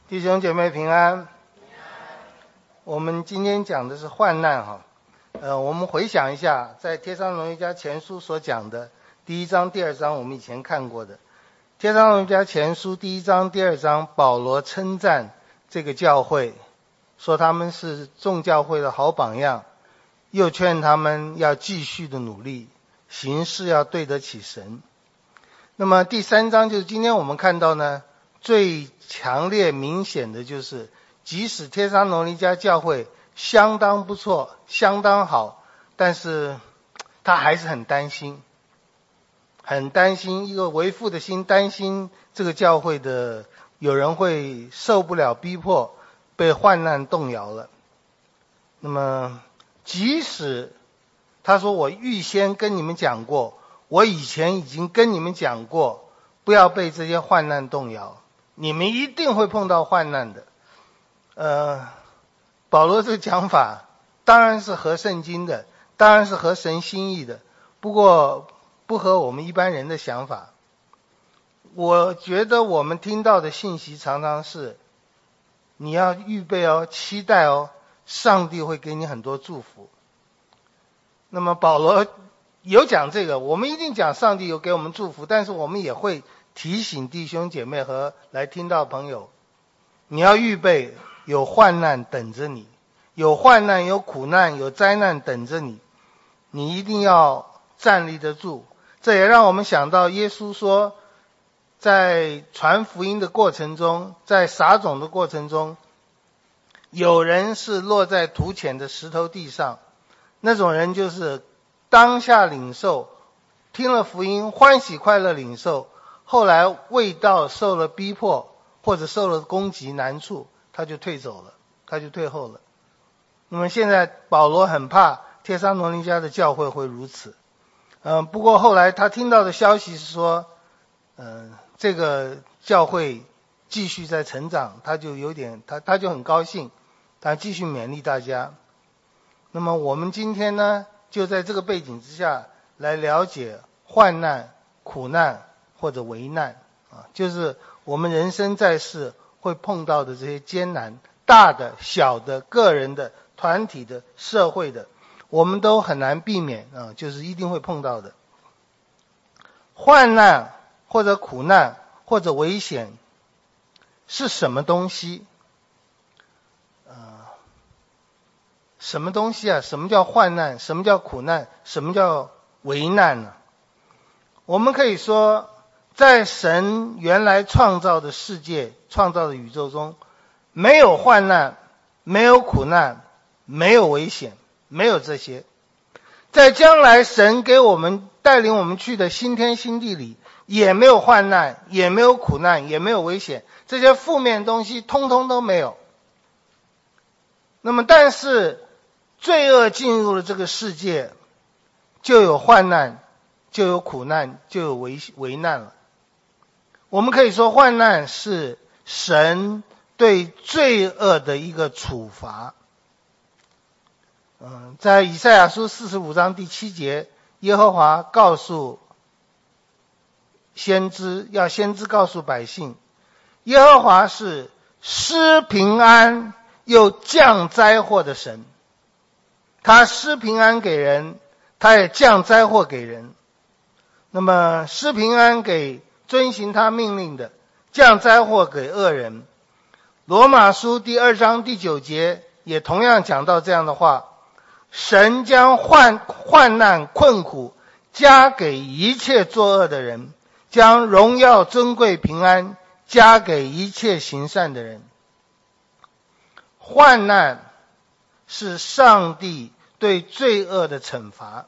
弟兄姐妹平安。我们今天讲的是患难哈。我们回想一下，在帖撒罗尼迦前书所讲的第1章、第2章，我们以前看过的。帖撒罗尼迦前书第1章、第2章，保罗称赞这个教会，说他们是众教会的好榜样，又劝他们要继续的努力，行事要对得起神。那么第3章就是今天我们看到呢，最强烈明显的就是，即使帖撒罗尼迦教会相当不错，相当好，但是他还是很担心，一个为父的心担心这个教会的有人会受不了逼迫，被患难动摇了。那么即使他说我预先跟你们讲过，我以前已经跟你们讲过，不要被这些患难动摇，你们一定会碰到患难的。保罗这个讲法当然是合圣经的，当然是合神心意的，不过不合我们一般人的想法。我觉得我们听到的信息常常是，你要预备哦，期待哦，上帝会给你很多祝福。那么保罗有讲这个，我们一定讲上帝有给我们祝福，但是我们也会提醒弟兄姐妹和来听到朋友，你要预备有患难等着你，有患难，有苦难，有灾难等着你，你一定要站立得住。这也让我们想到耶稣说，在传福音的过程中，在撒种的过程中，有人是落在土浅的石头地上，那种人就是当下领受，听了福音欢喜快乐领受，后来未到受了逼迫或者受了攻击难处，他就退走了，他就退后了。那么现在保罗很怕帖撒罗尼迦的教会会如此。不过后来他听到的消息是说，这个教会继续在成长，他就很高兴，他继续勉励大家。那么我们今天呢，就在这个背景之下来了解患难、苦难或者危难就是我们人生在世会碰到的这些艰难，大的、小的、个人的、团体的、社会的，我们都很难避免就是一定会碰到的。患难或者苦难或者危险是什么东西？什么东西啊？什么叫患难？什么叫苦难？什么叫危难呢？我们可以说，在神原来创造的世界、创造的宇宙中，没有患难，没有苦难，没有危险，没有这些。在将来神给我们带领我们去的新天新地里，也没有患难，也没有苦难，也没有危险，这些负面的东西通通都没有。那么但是罪恶进入了这个世界，就有患难，就有苦难，就有危难了。我们可以说患难是神对罪恶的一个处罚。在以赛亚书45章第7节，耶和华告诉先知，要先知告诉百姓，耶和华是施平安又降灾祸的神，他施平安给人，他也降灾祸给人。那么施平安给遵行他命令的，降灾祸给恶人。罗马书第2章第9节也同样讲到这样的话，神将患难困苦加给一切作恶的人，将荣耀尊贵平安加给一切行善的人。患难是上帝对罪恶的惩罚。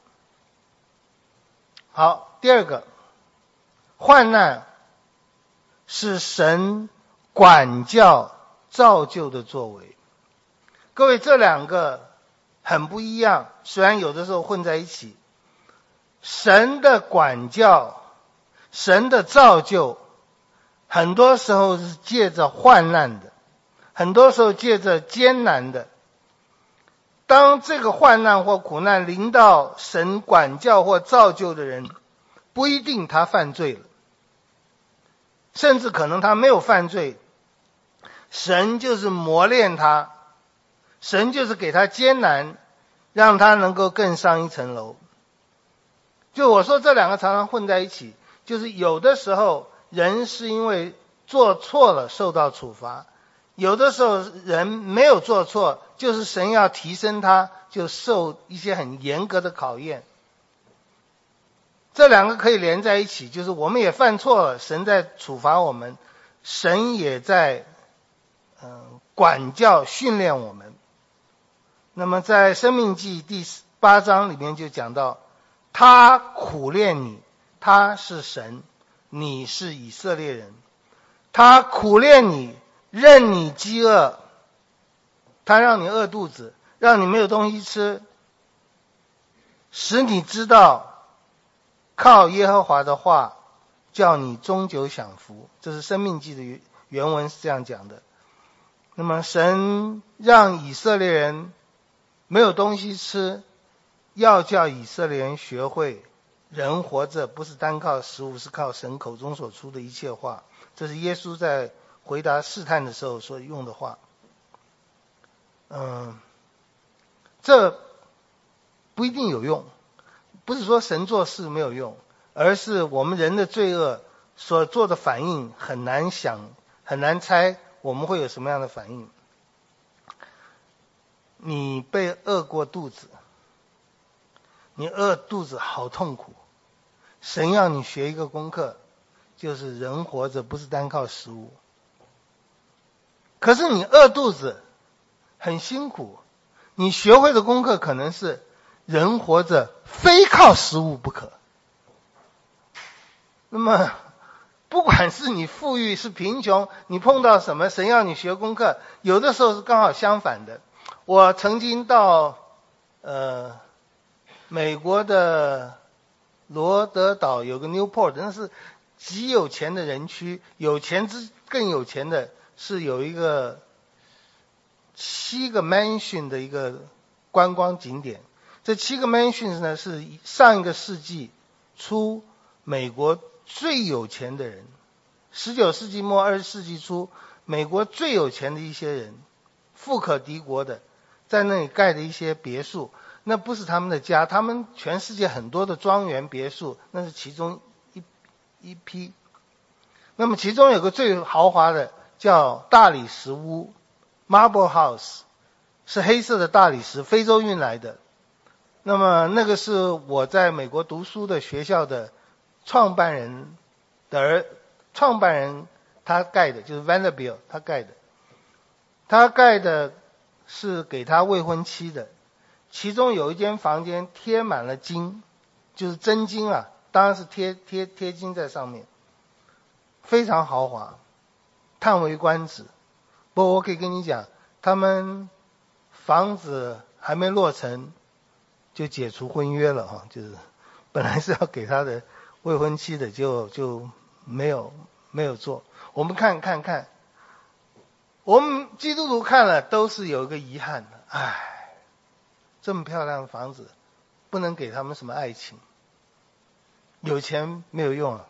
好，第二个，患难是神管教造就的作为。各位，这两个很不一样，虽然有的时候混在一起。神的管教，神的造就，很多时候是借着患难的，很多时候借着艰难的。当这个患难或苦难临到神管教或造就的人，不一定他犯罪了，甚至可能他没有犯罪， 神就是磨练他，神就是给他艰难，让他能够更上一层楼。就我说这两个常常混在一起，就是有的时候人是因为做错了受到处罚，有的时候人没有做错，就是神要提升他，就受一些很严格的考验。这两个可以连在一起，就是我们也犯错了，神在处罚我们，神也在管教训练我们。那么在申命记第8章里面就讲到，他苦练你，他是神，你是以色列人，他苦练你，任你饥饿，他让你饿肚子，让你没有东西吃，使你知道靠耶和华的话叫你终久享福。这是申命记的原文是这样讲的。那么神让以色列人没有东西吃，要叫以色列人学会人活着不是单靠食物，是靠神口中所出的一切话。这是耶稣在回答试探的时候所用的话。这不一定有用，不是说神做事没有用，而是我们人的罪恶所做的反应很难想，很难猜我们会有什么样的反应。你被饿过肚子，你饿肚子好痛苦，神要你学一个功课，就是人活着不是单靠食物。可是你饿肚子很辛苦，你学会的功课可能是人活着非靠食物不可。那么不管是你富裕是贫穷，你碰到什么神要你学功课，有的时候是刚好相反的。我曾经到美国的罗德岛有个 Newport， 那是极有钱的人区，有钱之更有钱的是有一个7个 mansion 的一个观光景点。这7个 mansion 呢是上一个世纪初美国最有钱的人，19世纪末20世纪初美国最有钱的一些人，富可敌国的，在那里盖的一些别墅，那不是他们的家，他们全世界很多的庄园别墅，那是其中一批。那么其中有个最豪华的叫大理石屋 Marble House， 是黑色的大理石，非洲运来的。那么那个是我在美国读书的学校的创办人他盖的，就是 Vanderbilt 他盖的。他盖的是给他未婚妻的，其中有一间房间贴满了金，就是真金啊，当然是贴金在上面，非常豪华，叹为观止。不过我可以跟你讲，他们房子还没落成就解除婚约了哈，就是本来是要给他的未婚妻的，就没有做。我们看，我们基督徒看了都是有一个遗憾的，唉，这么漂亮的房子不能给他们什么爱情，有钱没有用啊。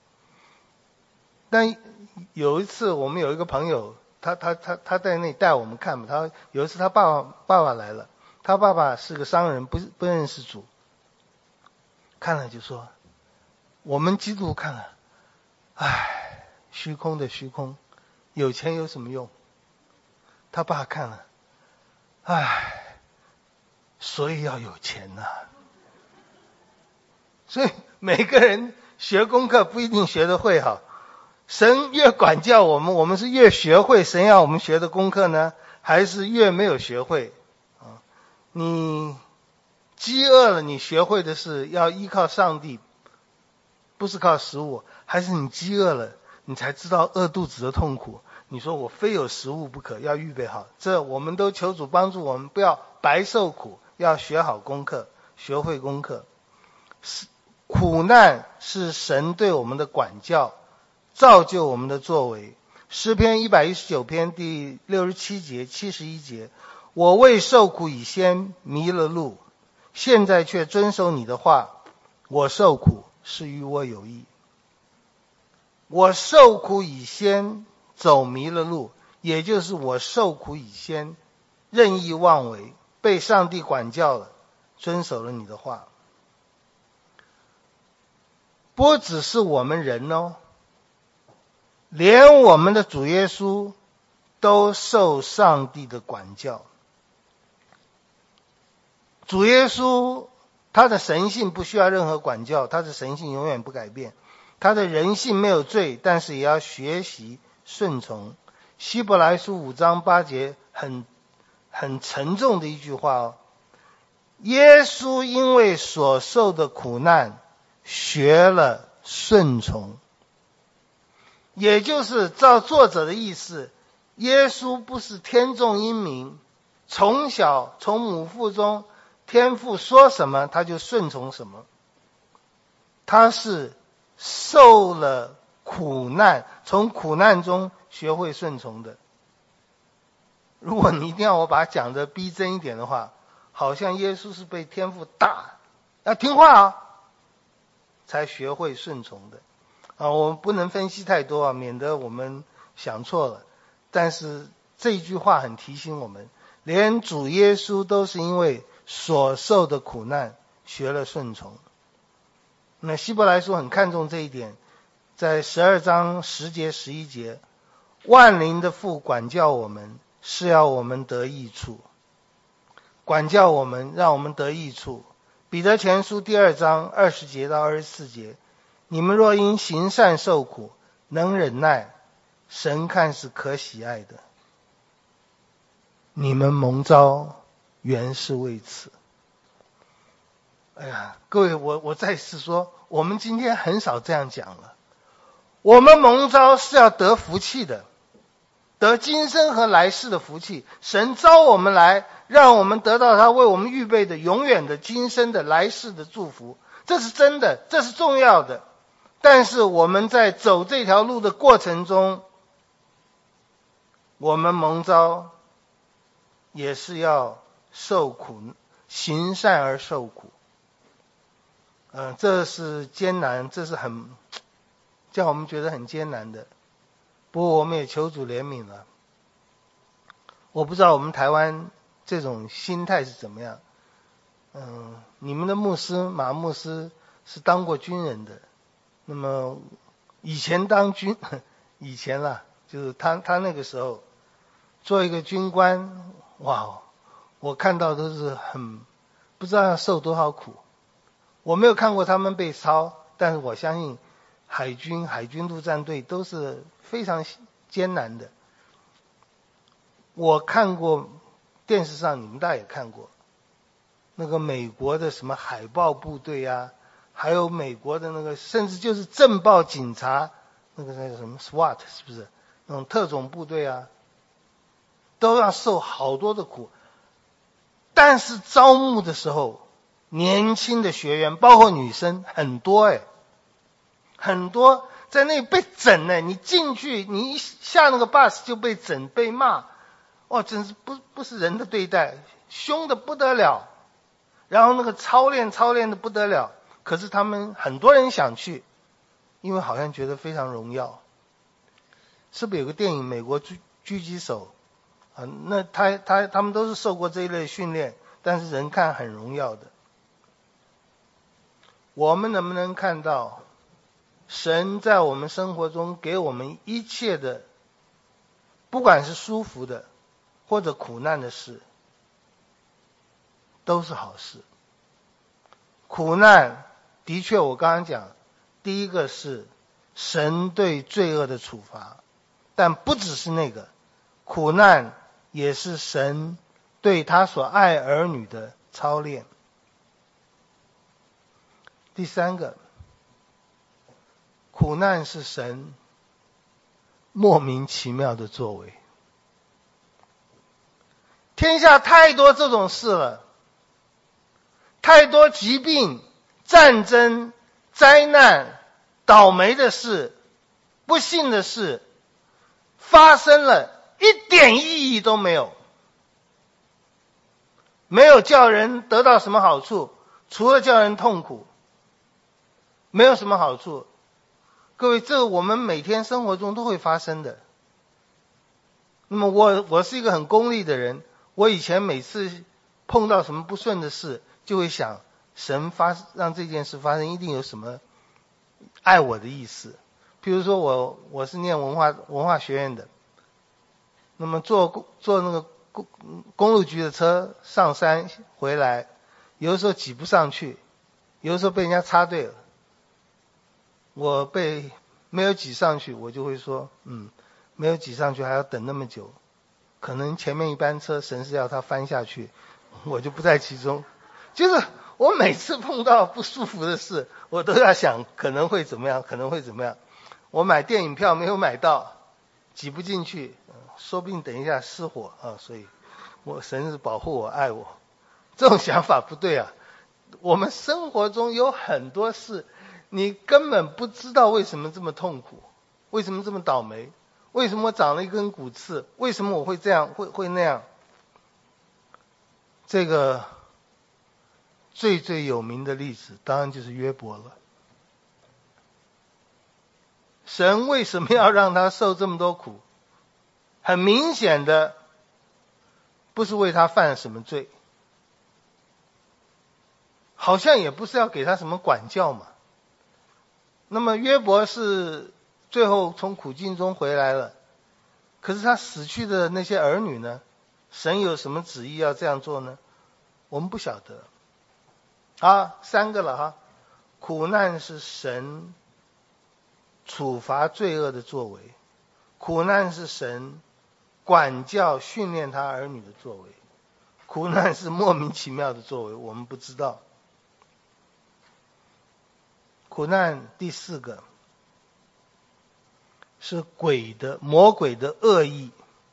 但有一次我们有一个朋友，他在那里带我们看嘛，他有一次他爸爸来了，他爸爸是个商人，不认识主，看了就说，我们基督徒看了，唉，虚空的虚空，有钱有什么用？他爸看了，唉，所以要有钱呐。所以每个人学功课不一定学得会好，神越管教我们，我们是越学会神要我们学的功课呢，还是越没有学会啊？你饥饿了，你学会的是要依靠上帝，不是靠食物，还是你饥饿了，你才知道饿肚子的痛苦？你说我非有食物不可，要预备好，这我们都求主帮助我们，不要白受苦，要学好功课，学会功课。苦难是神对我们的管教，造就我们的作为。诗篇119篇第67节、71节，我为受苦以先迷了路，现在却遵守你的话，我受苦是与我有益。我受苦以先走迷了路， 也就是我受苦以先任意妄为，被上帝管教了，遵守了你的话。不只是我们人哦，连我们的主耶稣都受上帝的管教。主耶稣他的神性不需要任何管教，他的神性永远不改变，他的人性没有罪，但是也要学习顺从。希伯来书5章8节很沉重的一句话哦，耶稣因为所受的苦难学了顺从。也就是照作者的意思，耶稣不是天纵英明，从小从母腹中天父说什么他就顺从什么，他是受了苦难，从苦难中学会顺从的。如果你一定要我把它讲得逼真一点的话，好像耶稣是被天父打，要听话啊，才学会顺从的。我们不能分析太多啊，免得我们想错了。但是这一句话很提醒我们，连主耶稣都是因为所受的苦难学了顺从。那希伯来书很看重这一点，在12章10节11节，万灵的父管教我们，是要我们得益处。管教我们，让我们得益处。彼得前书第2章20节到24节，你们若因行善受苦，能忍耐，神看是可喜爱的。你们蒙召原是为此。哎呀，各位，我再次说，我们今天很少这样讲了。我们蒙召是要得福气的，得今生和来世的福气。神召我们来，让我们得到他为我们预备的永远的今生的来世的祝福，这是真的，这是重要的。但是我们在走这条路的过程中，我们蒙召也是要受苦，行善而受苦。这是艰难，这是很叫我们觉得很艰难的。不过我们也求主怜悯了。我不知道我们台湾这种心态是怎么样。你们的牧师马牧师是当过军人的，那么以前以前啦，就是他那个时候做一个军官，哇，我看到都是不知道要受多少苦。我没有看过他们被操，但是我相信海军陆战队都是非常艰难的。我看过电视上，你们大家也看过那个美国的什么海豹部队啊，还有美国的那个甚至就是政报警察那个什么 SWAT 是不是那种特种部队啊，都要受好多的苦。但是招募的时候，年轻的学员包括女生很多很多在那里被整你进去你一下那个 bus 就被整被骂，真是不是人的对待，凶的不得了。然后那个操练的不得了，可是他们很多人想去，因为好像觉得非常荣耀。是不是有个电影美国狙击手那他们都是受过这一类训练，但是人看很荣耀的。我们能不能看到神在我们生活中给我们一切的，不管是舒服的或者苦难的事，都是好事。苦难的确我刚刚讲，第一个是神对罪恶的处罚，但不只是那个，苦难也是神对他所爱儿女的操练。第三个，苦难是神莫名其妙的作为。天下太多这种事了，太多疾病、战争、灾难、倒霉的事、不幸的事发生了，一点意义都没有，没有叫人得到什么好处，除了叫人痛苦，没有什么好处。各位，这我们每天生活中都会发生的。 那么我是一个很功利的人，我以前每次碰到什么不顺的事，就会想神让这件事发生，一定有什么爱我的意思。譬如说我是念文化学院的，那么坐那个公路局的车上山回来，有的时候挤不上去，有的时候被人家插队了，我没有挤上去，我就会说没有挤上去还要等那么久，可能前面一班车神是要他翻下去，我就不在其中。就是我每次碰到不舒服的事，我都要想可能会怎么样，可能会怎么样。我买电影票没有买到，挤不进去，说不定等一下失火啊，所以神是保护我爱我。这种想法不对啊。我们生活中有很多事，你根本不知道为什么这么痛苦，为什么这么倒霉，为什么我长了一根骨刺，为什么我会这样会那样。这个最有名的例子当然就是约伯了。神为什么要让他受这么多苦？很明显的不是为他犯了什么罪，好像也不是要给他什么管教嘛。那么约伯是最后从苦境中回来了，可是他死去的那些儿女呢？神有什么旨意要这样做呢？我们不晓得。3个了哈。苦难是神处罚罪恶的作为，苦难是神管教训练他儿女的作为，苦难是莫名其妙的作为，我们不知道。苦难第4个是魔鬼的恶意。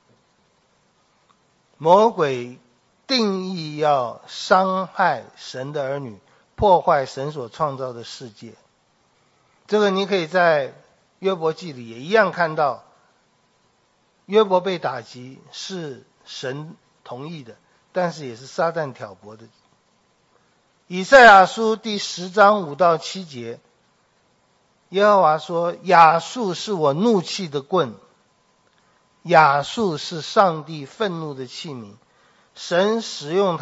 魔鬼定义要伤害神的儿女，破坏神所创造的世界。这个你可以在约伯记里也一样看到，约伯被打击是神同意的，但是也是撒旦挑拨的。以赛亚书第10章5到7节，耶和华说：亚述是我怒气的棍，亚述是上帝愤怒的器皿。神使用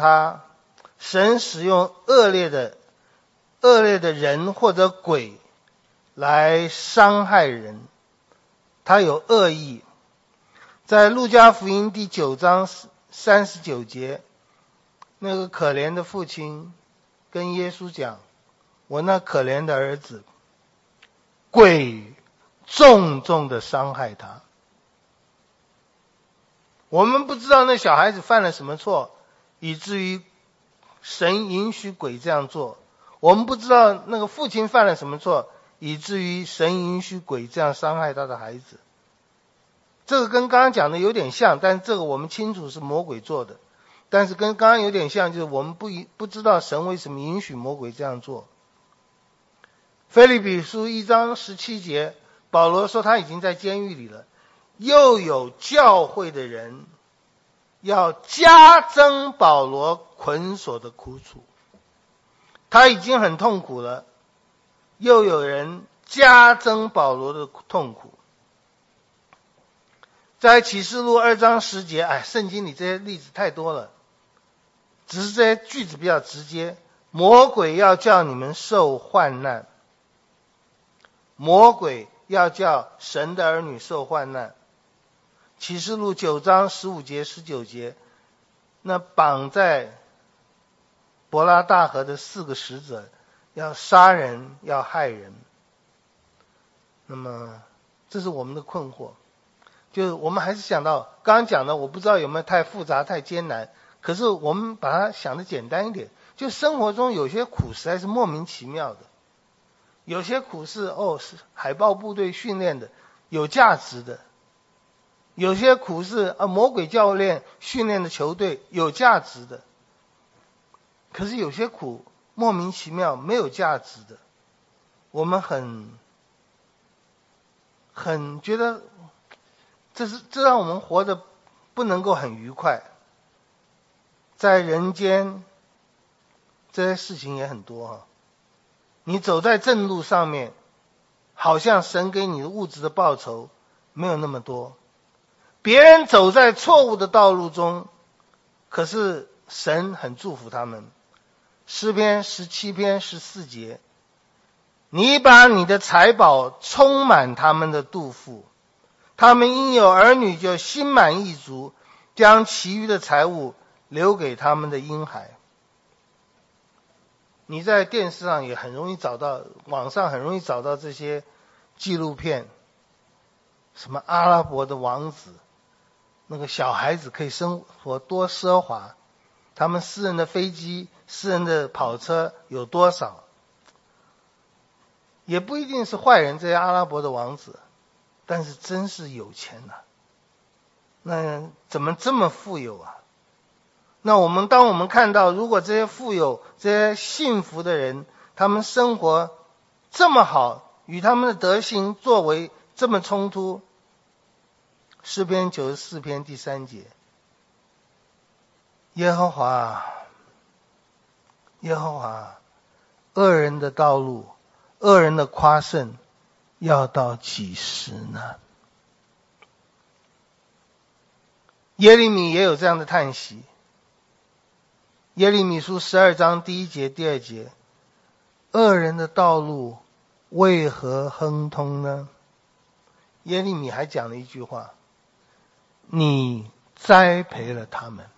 恶劣的人或者鬼来伤害人，他有恶意。在路加福音第9章39节，那个可怜的父亲跟耶稣讲：我那可怜的儿子，鬼重重的伤害他。我们不知道那小孩子犯了什么错，以至于神允许鬼这样做。我们不知道那个父亲犯了什么错，以至于神允许鬼这样伤害他的孩子。这个跟刚刚讲的有点像，但是这个我们清楚是魔鬼做的。但是跟刚刚有点像，就是我们不知道神为什么允许魔鬼这样做。腓立比书1章17节，保罗说他已经在监狱里了，又有教会的人要加增保罗捆锁的苦楚。他已经很痛苦了，又有人加增保罗的痛苦。在启示录2章10节，圣经里这些例子太多了，只是这些句子比较直接。魔鬼要叫你们受患难，魔鬼要叫神的儿女受患难。启示录9章15节19节，那绑在伯拉大河的4个使者要杀人要害人。那么这是我们的困惑，就是我们还是想到刚刚讲的，我不知道有没有太复杂太艰难，可是我们把它想得简单一点，就生活中有些苦实在是莫名其妙的，有些苦是是海豹部队训练的，有价值的，有些苦是魔鬼教练训练的球队，有价值的。可是有些苦莫名其妙没有价值的，我们很觉得这让我们活得不能够很愉快。在人间这些事情也很多你走在正路上面，好像神给你的物质的报酬没有那么多， 别人走在错误的道路中，可是神很祝福他们。诗篇17篇14节，你把你的财宝充满他们的肚腹，他们因有儿女就心满意足，将其余的财物留给他们的婴孩。你在电视上也很容易找到，网上很容易找到这些纪录片，什么阿拉伯的王子，那个小孩子可以生活多奢华，他们私人的飞机、私人的跑车有多少？也不一定是坏人，这些阿拉伯的王子，但是真是有钱呐。那怎么这么富有啊？那当我们看到，如果这些富有、这些幸福的人，他们生活这么好，与他们的德行作为这么冲突，诗篇94篇第3节，耶和华，恶人的道路，恶人的夸胜，要到几时呢？耶利米也有这样的叹息。耶利米书12章第1节、第2节，恶人的道路为何亨通呢？耶利米还讲了一句话，你栽培了他们。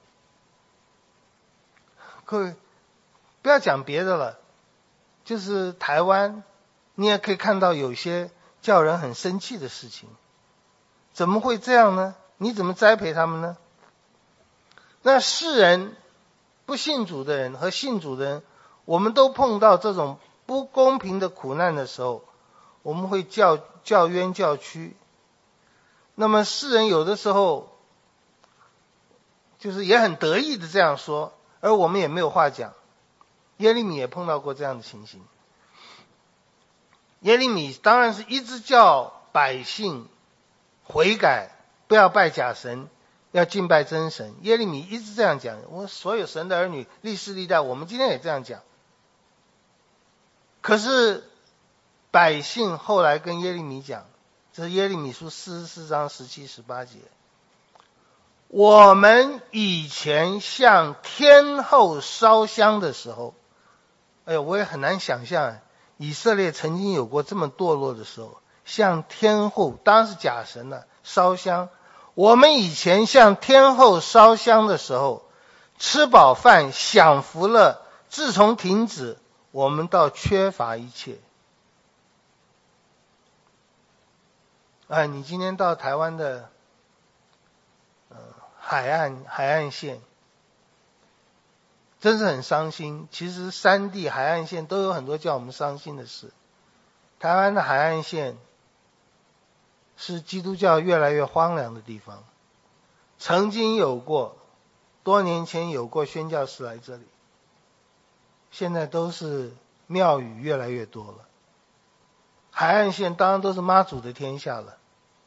各位，不要讲别的了，就是台湾，你也可以看到有些叫人很生气的事情。怎么会这样呢？你怎么栽培他们呢？那世人，不信主的人和信主的人，我们都碰到这种不公平的苦难的时候，我们会叫冤叫屈。那么世人有的时候就是也很得意的这样说，而我们也没有话讲。耶利米也碰到过这样的情形。耶利米当然是一直叫百姓悔改，不要拜假神，要敬拜真神。耶利米一直这样讲，我所有神的儿女历世历代，我们今天也这样讲。可是百姓后来跟耶利米讲，这是耶利米书44章17、18节，我们以前向天后烧香的时候，我也很难想象以色列曾经有过这么堕落的时候，向天后，当然是假神了，烧香。我们以前向天后烧香的时候，吃饱饭享福乐，自从停止，我们倒缺乏一切。你今天到台湾的海岸线，真是很伤心。其实山地海岸线都有很多叫我们伤心的事。台湾的海岸线是基督教越来越荒凉的地方。曾经有过，多年前有过宣教士来这里，现在都是庙宇越来越多了。海岸线当然都是妈祖的天下了。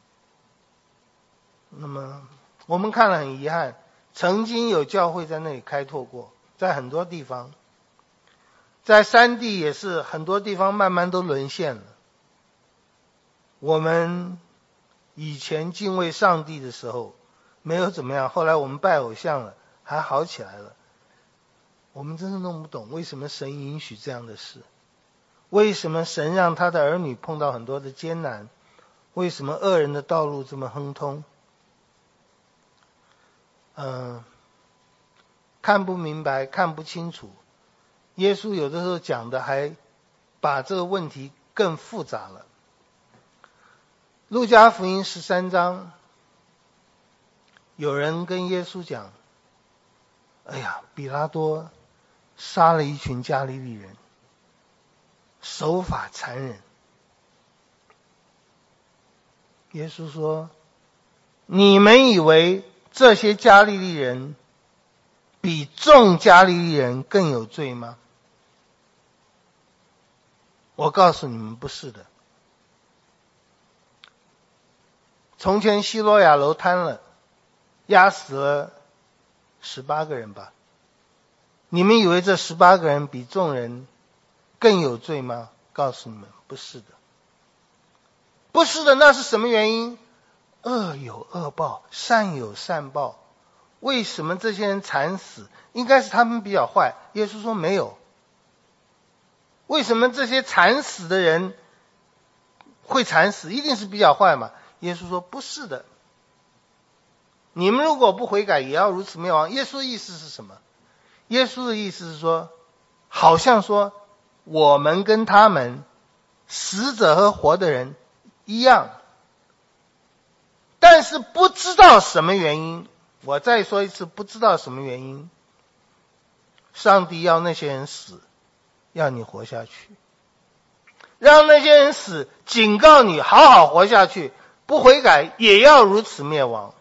那么我们看了很遗憾，曾经有教会在那里开拓过，在很多地方，在山地也是很多地方慢慢都沦陷了。我们以前敬畏上帝的时候没有怎么样，后来我们拜偶像了，还好起来了。我们真是弄不懂为什么神允许这样的事，为什么神让他的儿女碰到很多的艰难，为什么恶人的道路这么亨通。看不明白，看不清楚。耶稣有的时候讲的还把这个问题更复杂了。路加福音13章，有人跟耶稣讲，比拉多杀了一群加利利人，手法残忍。耶稣说，你们以为这些加利利人比众加利利人更有罪吗？我告诉你们，不是的。从前西罗亚楼坍了，压死了18个人吧。你们以为这18个人比众人更有罪吗？告诉你们，不是的。不是的，那是什么原因？ 恶有恶报，善有善报。为什么这些人惨死？应该是他们比较坏。耶稣说没有。为什么这些惨死的人会惨死？一定是比较坏嘛？耶稣说不是的。你们如果不悔改，也要如此灭亡。耶稣的意思是什么？耶稣的意思是说，好像说我们跟他们死者和活的人一样，但是不知道什么原因。我再说一次，不知道什么原因，上帝要那些人死，要你活下去，让那些人死，警告你好好活下去，不悔改也要如此灭亡。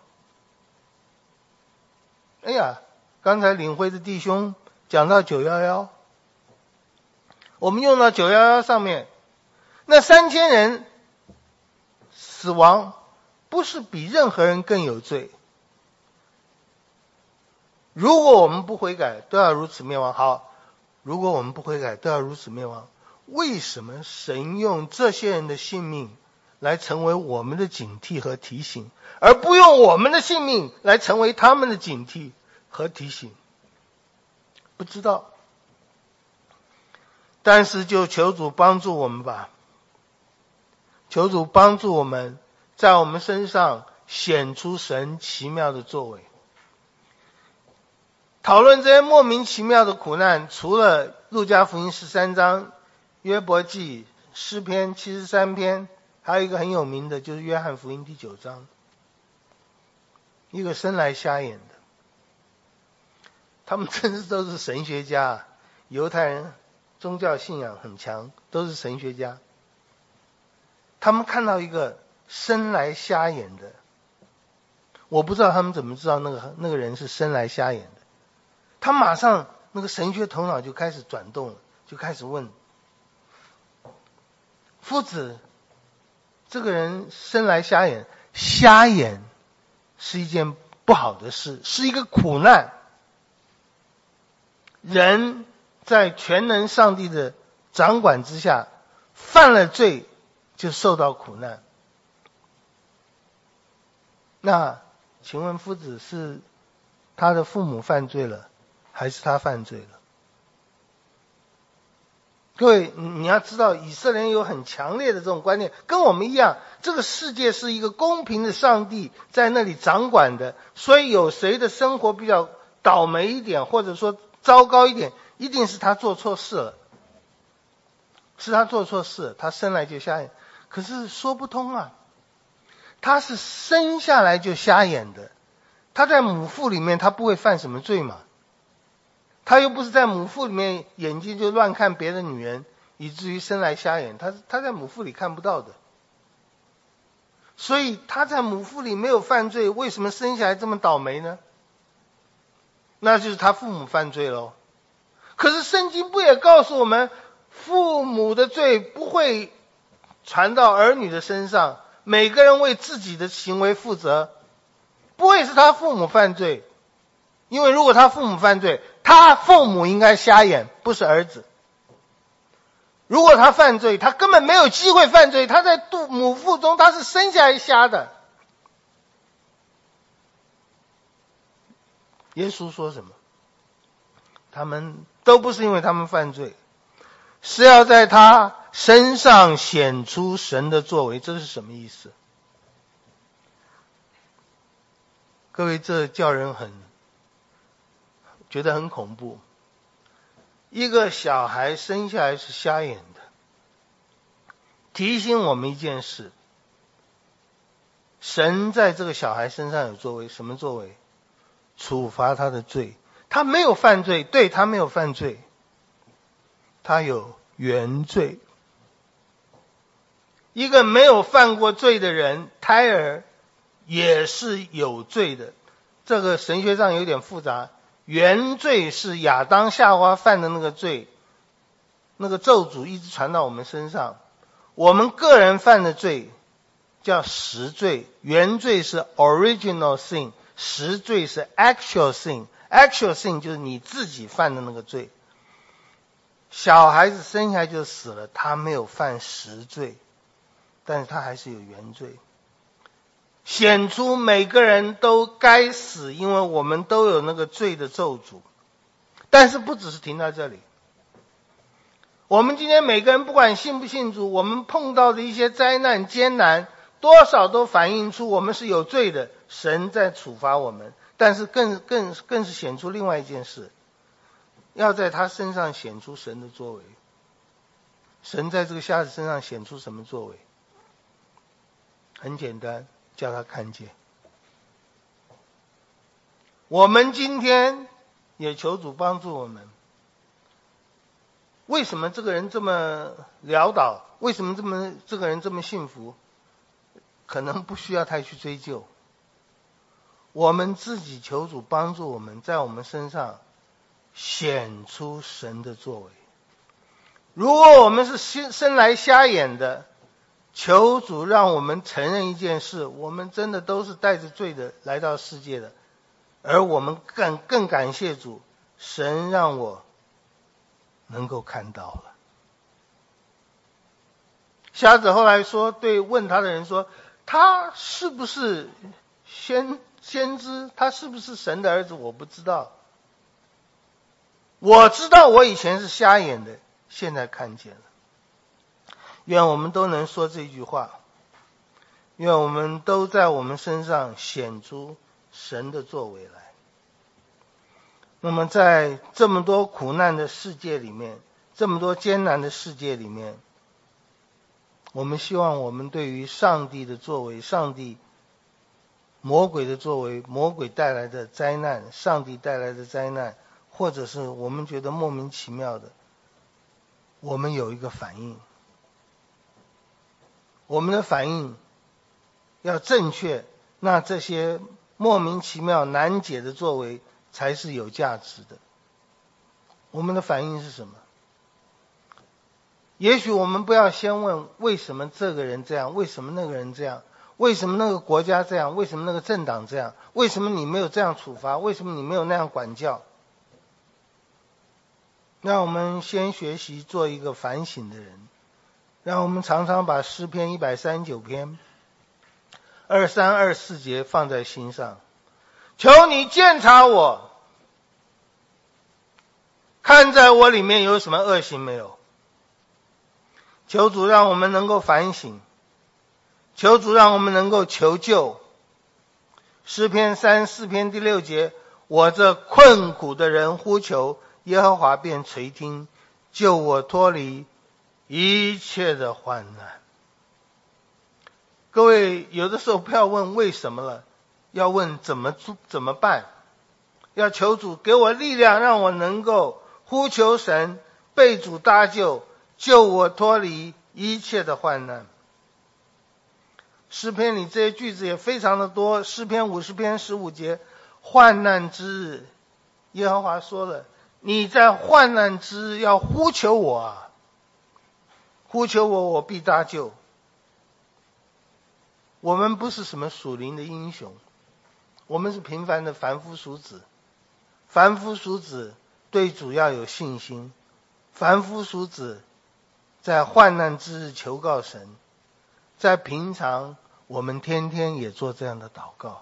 哎呀，刚才领会的弟兄讲到911，我们用到911上面，那3000人死亡，不是比任何人更有罪。如果我们不悔改，都要如此灭亡。好，如果我们不悔改，都要如此灭亡。为什么神用这些人的性命来成为我们的警惕和提醒，而不用我们的性命来成为他们的警惕和提醒？不知道。但是就求主帮助我们吧，求主帮助我们在我们身上显出神奇妙的作为。讨论这些莫名其妙的苦难，除了路加福音13章、约伯记、诗篇73篇，还有一个很有名的，就是约翰福音第9章，一个生来瞎眼的。他们真是都是神学家，犹太人宗教信仰很强，都是神学家。他们看到一个生来瞎眼的，我不知道他们怎么知道那个人是生来瞎眼的。他马上那个神学头脑就开始转动了，就开始问：夫子，这个人生来瞎眼，瞎眼是一件不好的事，是一个苦难。人在全能上帝的掌管之下，犯了罪就受到苦难。那请问夫子，是他的父母犯罪了，还是他犯罪了？各位，你要知道，以色列人有很强烈的这种观念，跟我们一样，这个世界是一个公平的上帝在那里掌管的，所以有谁的生活比较倒霉一点，或者说糟糕一点，一定是他做错事了，是他做错事，他生来就瞎眼。可是说不通啊，他是生下来就瞎眼的，他在母腹里面他不会犯什么罪嘛，他又不是在母腹里面眼睛就乱看别的女人，以至于生来瞎眼，他在母腹里看不到的。所以他在母腹里没有犯罪，为什么生下来这么倒霉呢？那就是他父母犯罪咯。可是圣经不也告诉我们，父母的罪不会传到儿女的身上，每个人为自己的行为负责，不会是他父母犯罪，因为如果他父母犯罪，他父母应该瞎眼，不是儿子。如果他犯罪，他根本没有机会犯罪，他在母腹中他是生下来瞎的。耶稣说什么？他们都不是因为他们犯罪，是要在他身上显出神的作为。这是什么意思？各位，这叫人觉得很恐怖。一个小孩生下来是瞎眼的，提醒我们一件事，神在这个小孩身上有作为。什么作为？处罚他的罪。他没有犯罪，对，他没有犯罪，他有原罪。一个没有犯过罪的人，胎儿也是有罪的。这个神学上有点复杂，原罪是亚当夏娃犯的那个罪，那个咒诅一直传到我们身上。我们个人犯的罪叫实罪，原罪是 original sin， 实罪是 actual sin。actual sin 就是你自己犯的那个罪。小孩子生下来就死了，他没有犯实罪，但是他还是有原罪。 显出每个人都该死，因为我们都有那个罪的咒诅。但是不只是停在这里，我们今天每个人不管信不信主，我们碰到的一些灾难艰难，多少都反映出我们是有罪的，神在处罚我们。但是更是显出另外一件事，要在他身上显出神的作为。神在这个瞎子身上显出什么作为？很简单，叫他看见。我们今天也求主帮助我们。为什么这个人这么潦倒？为什么这个人这么幸福？可能不需要太去追究。我们自己求主帮助我们，在我们身上显出神的作为。如果我们是生来瞎眼的，求主让我们承认一件事，我们真的都是带着罪的来到世界的，而我们更感谢主，神让我能够看到了。瞎子后来说，对问他的人说，他是不是先知，他是不是神的儿子，我不知道。我知道我以前是瞎眼的，现在看见了。愿我们都能说这句话，愿我们都在我们身上显出神的作为来。那么在这么多苦难的世界里面，这么多艰难的世界里面，我们希望我们对于上帝的作为，魔鬼的作为，魔鬼带来的灾难，上帝带来的灾难，或者是我们觉得莫名其妙的，我们有一个反应。我们的反应要正确，那这些莫名其妙难解的作为才是有价值的。我们的反应是什么？也许我们不要先问为什么这个人这样，为什么那个人这样，为什么那个国家这样，为什么那个政党这样，为什么你没有这样处罚，为什么你没有那样管教。让我们先学习做一个反省的人，让我们常常把诗篇139篇23、24节放在心上。求你鉴察我，看在我里面有什么恶行没有。求主让我们能够反省，求主让我们能够求救。诗篇34篇第6节，我这困苦的人呼求，耶和华便垂听，救我脱离一切的患难。各位有的时候不要问为什么了，要问怎么办。要求主给我力量，让我能够呼求神，被主搭救，救我脱离一切的患难。诗篇里这些句子也非常的多。诗篇50篇15节，患难之日，耶和华说了，你在患难之日要呼求我啊，呼求我，我必搭救。我们不是什么属灵的英雄，我们是平凡的凡夫俗子。凡夫俗子对主要有信心，凡夫俗子在患难之日求告神。在平常我们天天也做这样的祷告，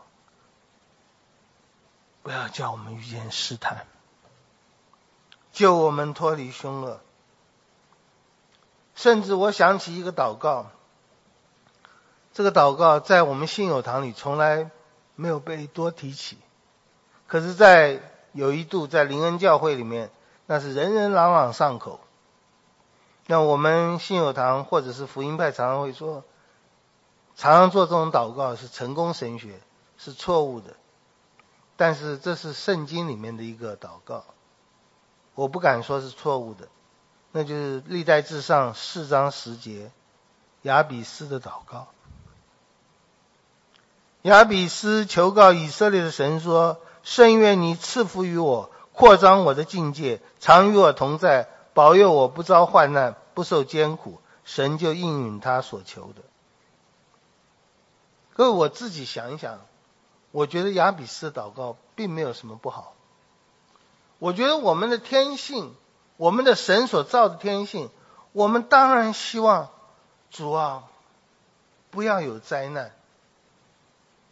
不要叫我们遇见试探，救我们脱离凶恶。甚至我想起一个祷告，这个祷告在我们信友堂里从来没有被多提起，可是在有一度在灵恩教会里面，那是人人朗朗上口。那我们信友堂或者是福音派常常会说，常常做这种祷告是成功神学，是错误的。但是这是圣经里面的一个祷告，我不敢说是错误的。那就是历代志上4章10节，亚比斯的祷告。亚比斯求告以色列的神说，甚愿你赐福于我，扩张我的境界，常与我同在，保佑我不遭患难，不受艰苦。神就应允他所求的。各位，我自己想一想，我觉得亚比斯的祷告并没有什么不好。我觉得我们的天性，我们的神所造的天性，我们当然希望主啊，不要有灾难。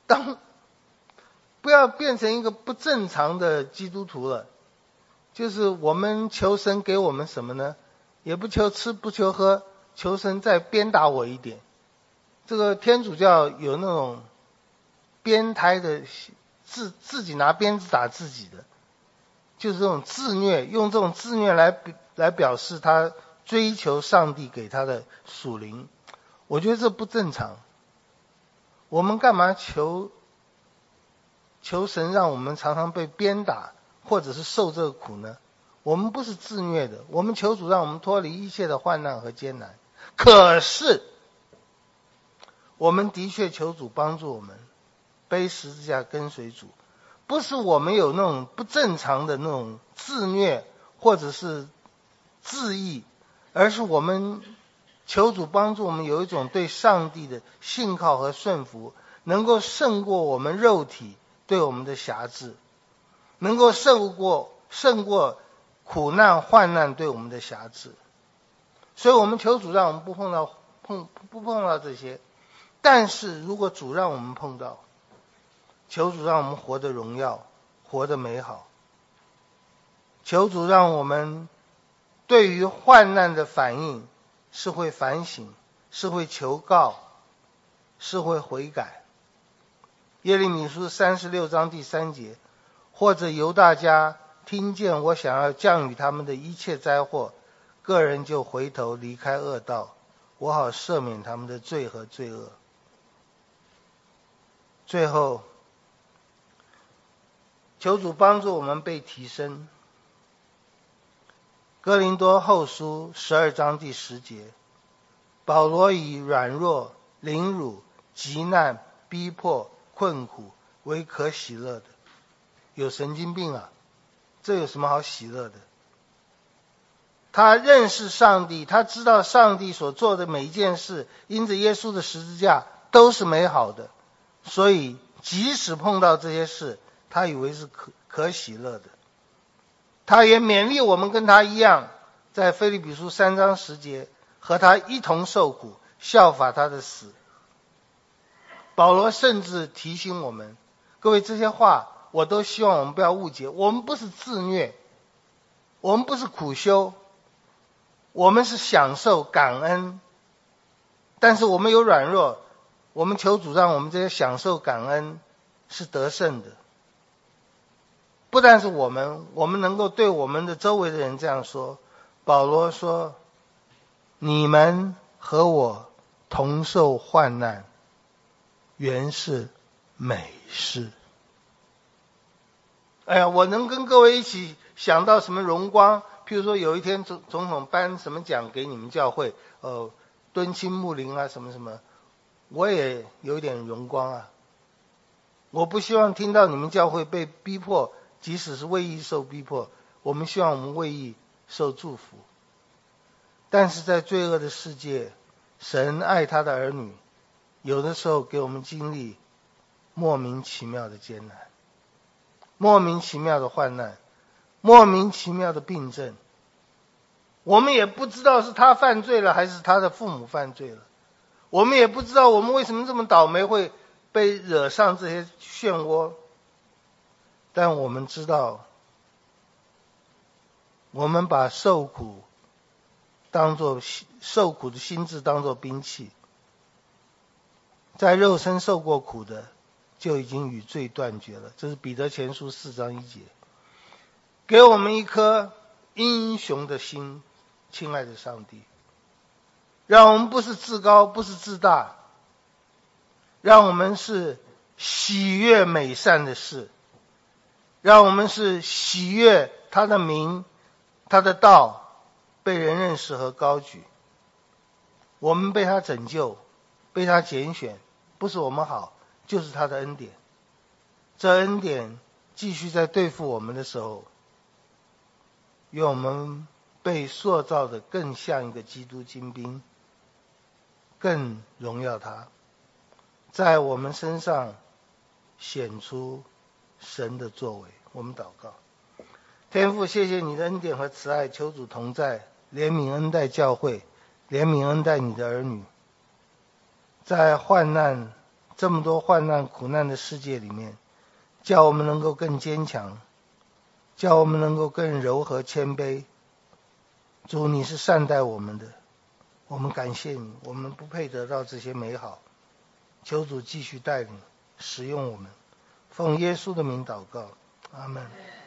不要变成一个不正常的基督徒了。就是我们求神给我们什么呢？也不求吃不求喝，求神再鞭打我一点。这个天主教有那种鞭胎的，自己拿鞭子打自己的，就是这种自虐，用这种自虐来表示他追求上帝给他的属灵。我觉得这不正常。我们干嘛求神让我们常常被鞭打，或者是受这个苦呢？我们不是自虐的，我们求主让我们脱离一切的患难和艰难。可是我们的确求主帮助我们背十字架跟随主，不是我们有那种不正常的那种自虐或者是自义，而是我们求主帮助我们有一种对上帝的信靠和顺服，能够胜过我们肉体对我们的辖制，能够胜过苦难患难对我们的辖制。所以我们求主让我们不碰到这些。但是如果主让我们碰到，求主让我们活得荣耀，活得美好。求主让我们对于患难的反应是会反省，是会求告，是会悔改。耶利米书36章第3节，或者犹大家听见我想要降与他们的一切灾祸，个人就回头离开恶道，我好赦免他们的罪和罪恶。最后，求主帮助我们被提升。哥林多后书12章第10节，保罗以软弱、凌辱、急难、逼迫、困苦为可喜乐的。有神经病啊，这有什么好喜乐的？他认识上帝，他知道上帝所做的每一件事，因着耶稣的十字架都是美好的，所以即使碰到这些事，他以为是可喜乐的。他也勉励我们跟他一样，在腓立比书3章10节，和他一同受苦，效法他的死。保罗甚至提醒我们，各位，这些话我都希望我们不要误解，我们不是自虐，我们不是苦修，我们是享受感恩。但是我们有软弱，我们求主让我们这些享受感恩是得胜的。不但是我们能够对我们的周围的人这样说。保罗说，你们和我同受患难，原是美事。哎呀，我能跟各位一起想到什么荣光，譬如说有一天总统颁什么奖给你们教会，敦亲睦邻啊什么什么，我也有点荣光啊。我不希望听到你们教会被逼迫，即使是为义受逼迫，我们希望我们为义受祝福。但是在罪恶的世界，神爱他的儿女，有的时候给我们经历莫名其妙的艰难，莫名其妙的患难，莫名其妙的病症。我们也不知道是他犯罪了还是他的父母犯罪了，我们也不知道我们为什么这么倒霉会被惹上这些漩涡。但我们知道，我们把受苦的心志当作兵器，在肉身受过苦的就已经与罪断绝了。这是彼得前书4章1节。给我们一颗英雄的心，亲爱的上帝，让我们不是自高，不是自大，让我们是喜悦美善的事，让我们是喜悦他的名，他的道被人认识和高举。我们被他拯救，被他拣选，不是我们好，就是他的恩典。这恩典继续在对付我们的时候，愿我们被塑造的更像一个基督精兵，更荣耀他，在我们身上显出神的作为。我们祷告。天父，谢谢你的恩典和慈爱，求主同在，怜悯恩待教会，怜悯恩待你的儿女，在患难这么多患难苦难的世界里面，叫我们能够更坚强，叫我们能够更柔和谦卑。主，你是善待我们的，我们感谢你，我们不配得到这些美好，求主继续带领使用我们，奉耶稣的名祷告，阿们。